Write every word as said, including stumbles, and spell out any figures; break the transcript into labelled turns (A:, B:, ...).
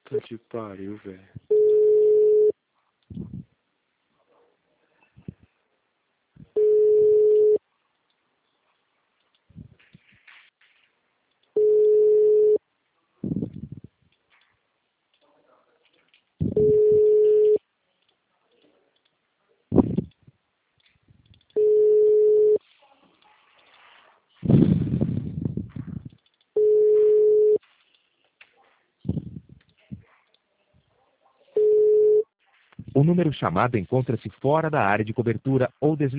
A: Puta que pariu, velho.
B: O número chamado encontra-se fora da área de cobertura ou desligado.